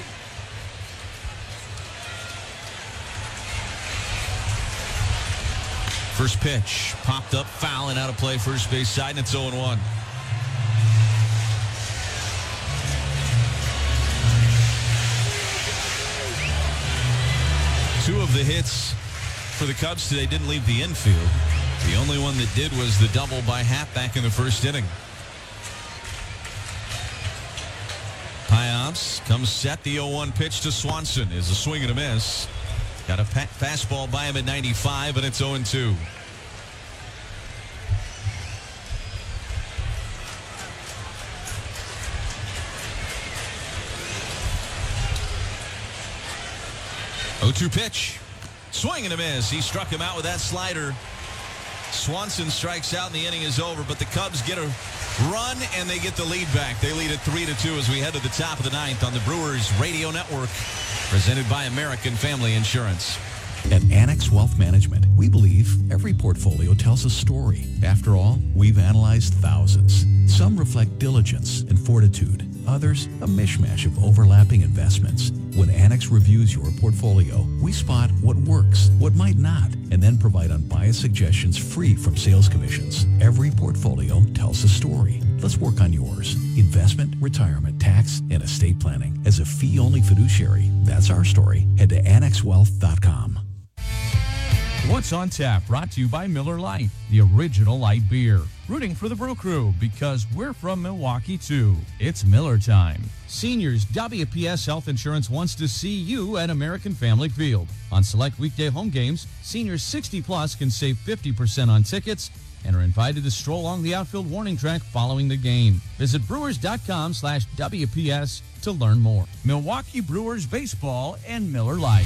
First pitch popped up, foul, and out of play first base side, and it's 0-1. Two of the hits for the Cubs today didn't leave the infield. The only one that did was the double by Happ back in the first inning. Payamps comes set. The 0-1 pitch to Swanson is a swing and a miss. Got a fastball by him at 95, and it's 0-2. Oh-2 pitch. Swing and a miss. He struck him out with that slider. Swanson strikes out and the inning is over, but the Cubs get a run and they get the lead back. They lead at 3-2 as we head to the top of the 9th on the Brewers Radio Network, presented by American Family Insurance. At Annex Wealth Management, we believe every portfolio tells a story. After all, we've analyzed thousands. Some reflect diligence and fortitude. Others, a mishmash of overlapping investments. When Annex reviews your portfolio, we spot what works, what might not, and then provide unbiased suggestions free from sales commissions. Every portfolio tells a story. Let's work on yours. Investment, retirement, tax, and estate planning. As a fee-only fiduciary, that's our story. Head to annexwealth.com. What's on Tap, brought to you by Miller Lite, the original light beer. Rooting for the Brew Crew because we're from Milwaukee too. It's Miller time. Seniors, WPS Health Insurance wants to see you at American Family Field. On select weekday home games, seniors 60 plus can save 50% on tickets and are invited to stroll along the outfield warning track following the game. Visit brewers.com/WPS to learn more. Milwaukee Brewers Baseball and Miller Lite.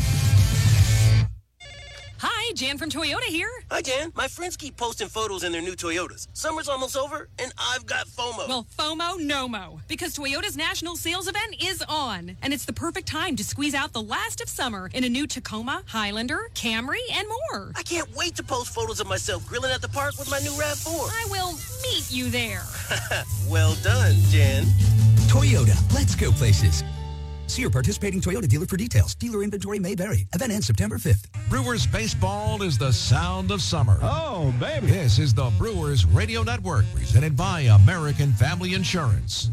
Hi, Jan from Toyota here. Hi, Jan. My friends keep posting photos in their new Toyotas. Summer's almost over, and I've got FOMO. Well, FOMO, no-mo. Because Toyota's national sales event is on. And it's the perfect time to squeeze out the last of summer in a new Tacoma, Highlander, Camry, and more. I can't wait to post photos of myself grilling at the park with my new RAV4. I will meet you there. Well done, Jan. Toyota, let's go places. See your participating Toyota dealer for details. Dealer inventory may vary. Event ends September 5th. Brewers baseball is the sound of summer. Oh, baby. This is the Brewers Radio Network, presented by American Family Insurance.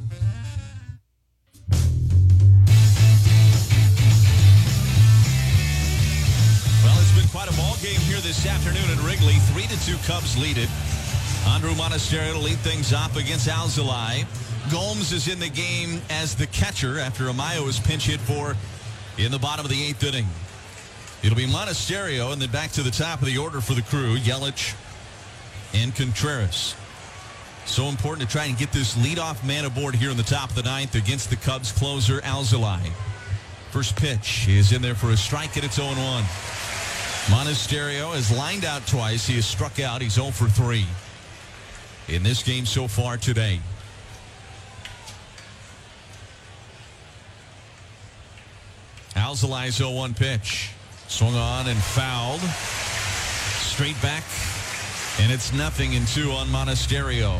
Well, it's been quite a ball game here this afternoon at Wrigley. 3-2 Cubs lead it. Andrew Monasterio to lead things off against Alzolay. Gomes is in the game as the catcher after Amaya was pinch hit for in the bottom of the 8th inning. It'll be Monasterio and then back to the top of the order for the Crew, Yelich and Contreras. So important to try and get this leadoff man aboard here in the top of the 9th against the Cubs closer, Alzolay. First pitch is in there for a strike, and it's 0-1. Monasterio has lined out twice. He has struck out. He's 0 for 3 in this game so far today. Alzolay's 0-1 pitch. Swung on and fouled. Straight back. And it's 0-2 on Monasterio.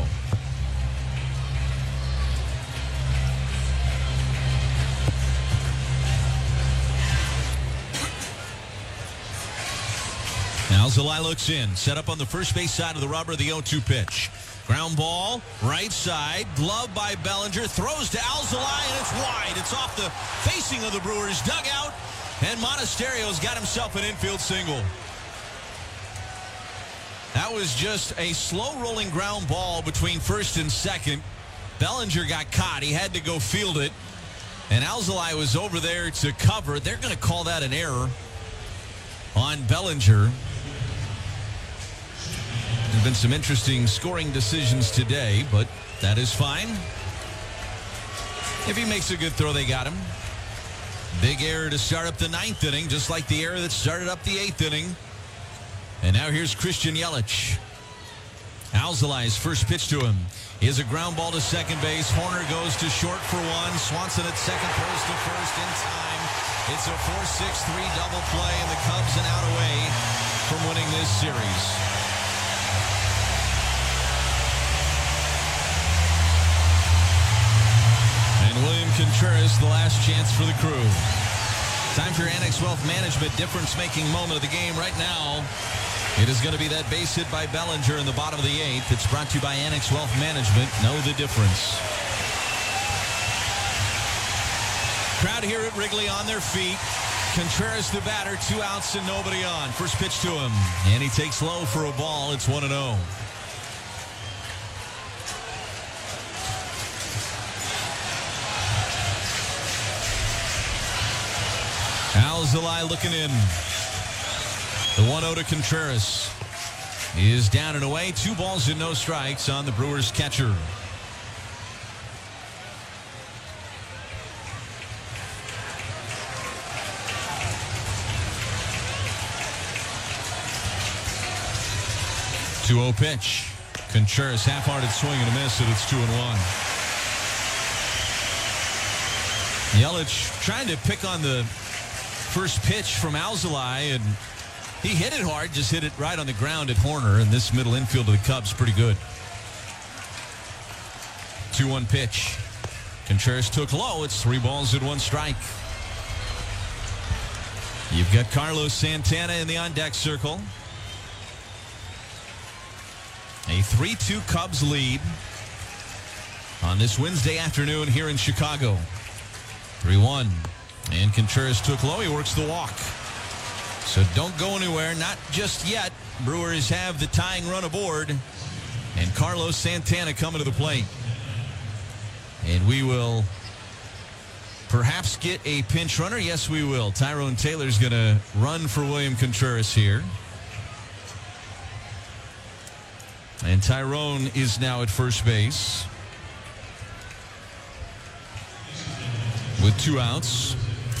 Alzolay looks in. Set up on the first base side of the rubber. The 0-2 pitch. Ground ball, right side, glove by Bellinger, throws to Alzolay, and it's wide. It's off the facing of the Brewers dugout, and Monasterio's got himself an infield single. That was just a slow-rolling ground ball between first and second. Bellinger got caught. He had to go field it, and Alzolay was over there to cover. They're going to call that an error on Bellinger. There have been some interesting scoring decisions today, but that is fine. If he makes a good throw, they got him. Big error to start up the 9th inning, just like the error that started up the 8th inning. And now here's Christian Yelich. Alzolai's first pitch to him is a ground ball to second base. Horner goes to short for one. Swanson at second, throws to first in time. It's a 4-6-3 double play, and the Cubs an out away from winning this series. And William Contreras, the last chance for the Crew. Time for your Annex Wealth Management difference-making moment of the game right now. It is going to be that base hit by Bellinger in the bottom of the 8th. It's brought to you by Annex Wealth Management. Know the difference. Crowd here at Wrigley on their feet. Contreras the batter, 2 outs and nobody on. First pitch to him, and he takes low for a ball. It's 1-0. Alzolai looking in. The 1-0 to Contreras is down and away. 2 balls and no strikes on the Brewers catcher. Two-0 pitch. Contreras half-hearted swing and a miss, and it's 2-1. Yelich trying to pick on the first pitch from Alzolai, and he hit it hard, just hit it right on the ground at Horner, and this middle infield of the Cubs pretty good. 2-1 pitch. Contreras took low. It's 3 balls and 1 strike. You've got Carlos Santana in the on-deck circle. A 3-2 Cubs lead on this Wednesday afternoon here in Chicago. 3-1. And Contreras took low. He works the walk. So don't go anywhere. Not just yet. Brewers have the tying run aboard. And Carlos Santana coming to the plate. And we will perhaps get a pinch runner. Yes, we will. Tyrone Taylor's going to run for William Contreras here. And Tyrone is now at first base with 2 outs.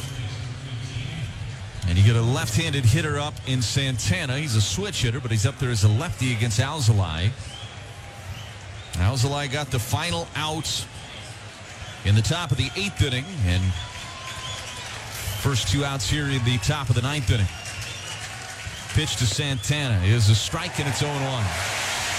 And you get a left-handed hitter up in Santana. He's a switch hitter, but he's up there as a lefty against Alzolai. Alzolai got the final out in the top of the 8th inning. And first 2 outs here in the top of the 9th inning. Pitch to Santana is a strike, and it's 0-1.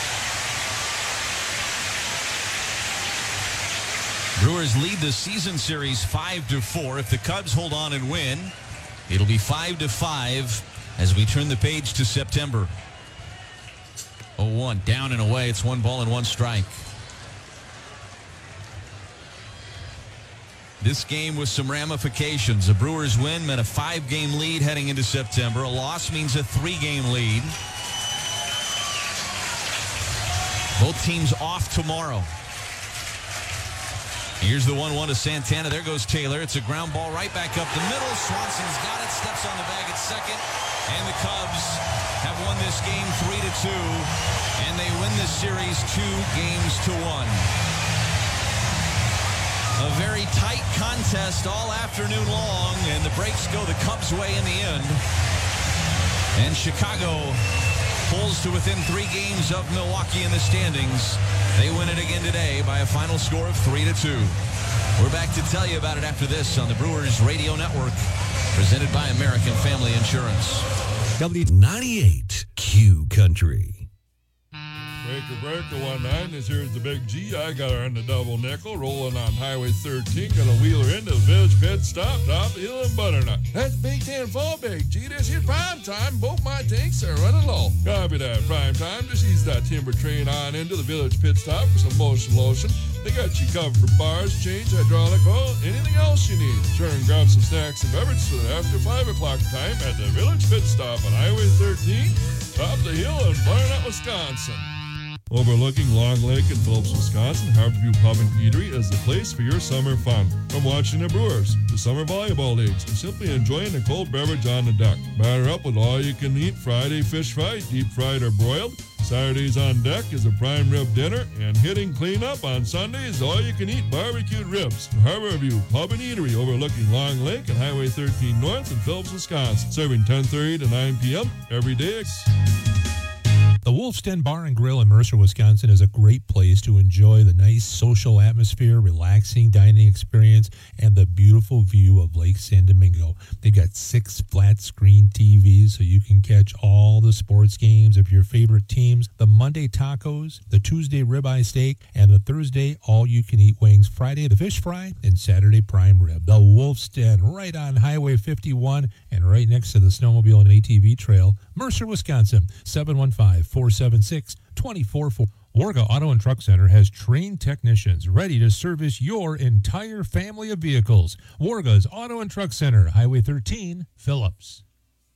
Brewers lead the season series 5-4. If the Cubs hold on and win, it'll be 5-5 as we turn the page to September. 0-1, down and away. It's 1 ball and 1 strike. This game with some ramifications. A Brewers win meant a 5-game lead heading into September. A loss means a 3-game lead. Both teams off tomorrow. Here's the 1-1 to Santana. There goes Taylor. It's a ground ball right back up the middle. Swanson's got it. Steps on the bag at second. And the Cubs have won this game 3-2. And they win this series 2-1. A very tight contest all afternoon long. And the breaks go the Cubs' way in the end. And Chicago pulls to within 3 games of Milwaukee in the standings. They win it again today by a final score of 3-2. We're back to tell you about it after this on the Brewers Radio Network, presented by American Family Insurance. W98 Q Country. Breaker 19, this here's the Big G. I got her in the double nickel, rolling on Highway 13, gonna wheel her into the Village Pit Stop, top of the hill in Butternut. That's Big 10 fall, Big G. This here's prime time. Both my tanks are running low. Copy that, prime time. Just ease that timber train on into the Village Pit Stop for some motion lotion. They got you covered for bars, chains, hydraulic oil, anything else you need. Sure, and grab some snacks and beverages for the after 5 o'clock time at the Village Pit Stop on Highway 13, top of the hill in Butternut, Wisconsin. Overlooking Long Lake in Phillips, Wisconsin, Harborview Pub and Eatery is the place for your summer fun. From watching the Brewers, to summer volleyball leagues, to simply enjoying a cold beverage on the deck. Batter up with all you can eat Friday fish fry, deep fried or broiled. Saturdays on deck is a prime rib dinner, and hitting cleanup on Sundays, all-you-can-eat barbecued ribs. Harborview Pub and Eatery overlooking Long Lake and Highway 13 North in Phillips, Wisconsin. Serving 10:30 to 9 p.m. every day. The Wolf's Den Bar and Grill in Mercer, Wisconsin is a great place to enjoy the nice social atmosphere, relaxing dining experience, and the beautiful view of Lake San Domingo. They got 6 flat screen TVs so you can catch all the sports games of your favorite teams, the Monday tacos, the Tuesday ribeye steak, and the Thursday all-you-can-eat wings, Friday the fish fry, and Saturday prime rib. The Wolf's Den, right on Highway 51 and right next to the snowmobile and ATV trail, Mercer, Wisconsin, 715-476-2440. Warga Auto and Truck Center has trained technicians ready to service your entire family of vehicles. Warga's Auto and Truck Center, Highway 13, Phillips.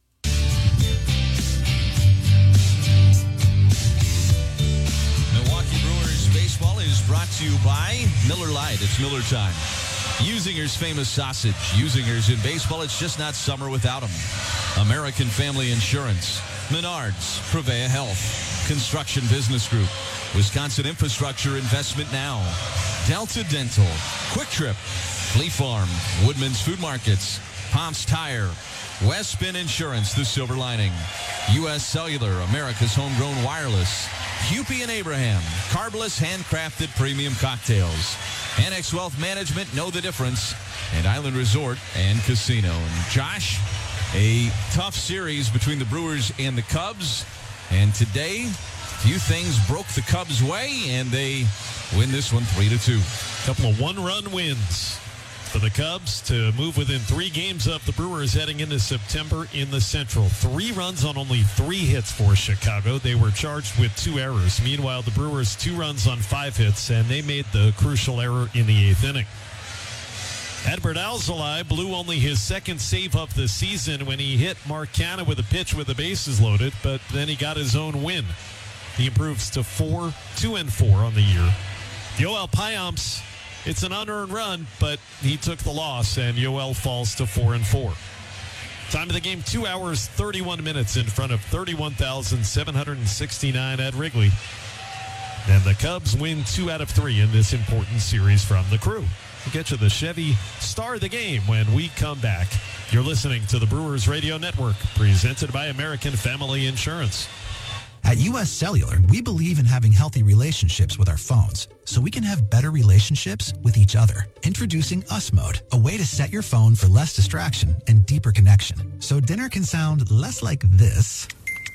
Milwaukee Brewers baseball is brought to you by Miller Lite. It's Miller time. Usinger's famous sausage. Usinger's in baseball. It's just not summer without them. American Family Insurance. Menards. Prevea Health. Construction Business Group. Wisconsin Infrastructure Investment Now. Delta Dental. Quick Trip. Flea Farm. Woodman's Food Markets. Pomps Tire. Westspin Insurance, the silver lining. U.S. Cellular, America's homegrown wireless. Hupy and Abraham, carbless handcrafted premium cocktails. Annex Wealth Management, know the difference. And Island Resort and Casino. And Josh, a tough series between the Brewers and the Cubs. And today, few things broke the Cubs' way, and they win this one 3-2. Couple of one-run wins for the Cubs to move within 3 games of the Brewers heading into September in the Central. 3 runs on only 3 hits for Chicago. They were charged with 2 errors. Meanwhile, the Brewers 2 runs on 5 hits, and they made the crucial error in the 8th inning. Edward Alzolay blew only his 2nd save of the season when he hit Mark Canha with a pitch with the bases loaded, but then he got his own win. He improves to 2-4 on the year. Yoel Payamps, it's an unearned run, but he took the loss, and Yoel falls to 4-4. Time of the game, 2 hours, 31 minutes in front of 31,769 at Wrigley. And the Cubs win 2 out of 3 in this important series from the Crew. We'll get you the Chevy Star of the Game when we come back. You're listening to the Brewers Radio Network, presented by American Family Insurance. At U.S. Cellular, we believe in having healthy relationships with our phones, so we can have better relationships with each other. Introducing US Mode, a way to set your phone for less distraction and deeper connection. So dinner can sound less like this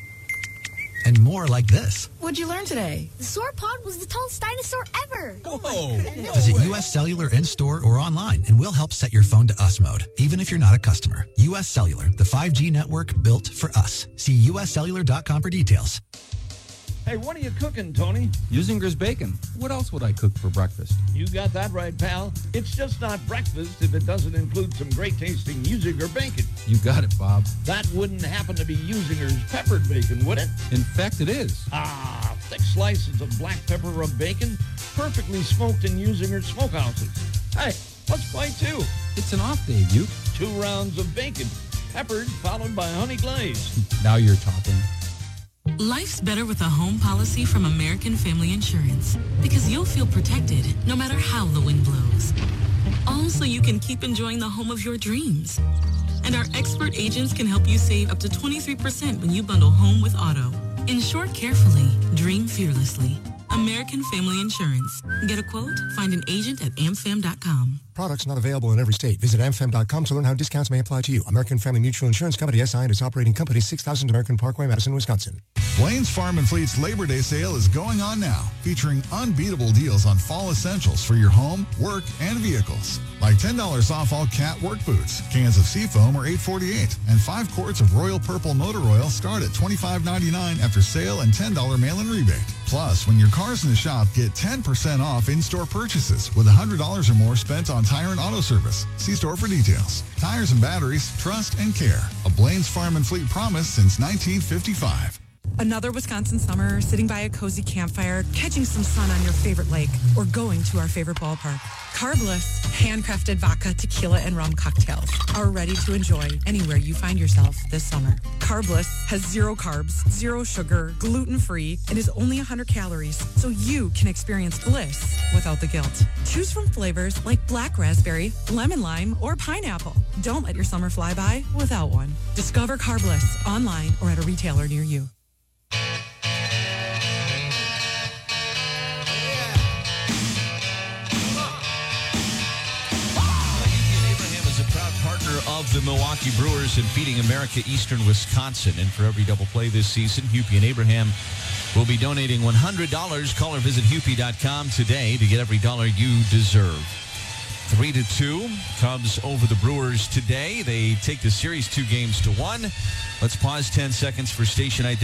and more like this. What'd you learn today? The sauropod was the tallest dinosaur ever. Whoa! Visit U.S. Cellular in-store or online, and we'll help set your phone to US Mode, even if you're not a customer. U.S. Cellular, the 5G network built for us. See uscellular.com for details. Hey, what are you cooking, Tony? Usinger's bacon. What else would I cook for breakfast? You got that right, pal. It's just not breakfast if it doesn't include some great-tasting Usinger bacon. You got it, Bob. That wouldn't happen to be Usinger's peppered bacon, would it? In fact, it is. Ah, thick slices of black pepper rub bacon, perfectly smoked in Usinger's smokehouses. Hey, let's play 2. It's an off day, Buke. 2 rounds of bacon, peppered, followed by honey glaze. Now you're talking. Life's better with a home policy from American Family Insurance because you'll feel protected no matter how the wind blows. All so you can keep enjoying the home of your dreams. And our expert agents can help you save up to 23% when you bundle home with auto. Insure carefully, dream fearlessly. American Family Insurance. Get a quote? Find an agent at amfam.com. Products not available in every state. Visit amfam.com to learn how discounts may apply to you. American Family Mutual Insurance Company, SI, and its operating company, 6000 American Parkway, Madison, Wisconsin. Blaine's Farm and Fleet's Labor Day sale is going on now, featuring unbeatable deals on fall essentials for your home, work, and vehicles. Like $10 off all cat work boots. Cans of Seafoam are $8.48, and 5 quarts of Royal Purple Motor Oil start at $25.99 after sale and $10 mail-in rebate. Plus, when your car's in the shop, get 10% off in-store purchases with $100 or more spent on tire and auto service. See store for details. Tires and batteries, trust and care. A Blaine's Farm and Fleet promise since 1955. Another Wisconsin summer, sitting by a cozy campfire, catching some sun on your favorite lake, or going to our favorite ballpark. Carbless Handcrafted vodka, tequila, and rum cocktails are ready to enjoy anywhere you find yourself this summer. Carbliss has 0 carbs, 0 sugar, gluten-free, and is only 100 calories, so you can experience bliss without the guilt. Choose from flavors like black raspberry, lemon lime, or pineapple. Don't let your summer fly by without one. Discover Carbliss online or at a retailer near you. Of the Milwaukee Brewers and feeding America Eastern Wisconsin. And for every double play this season, Hupy and Abraham will be donating $100. Call or visit Hupy.com today to get every dollar you deserve. 3-2 Cubs over the Brewers today. They take the series 2-1. Let's pause 10 seconds for station identity.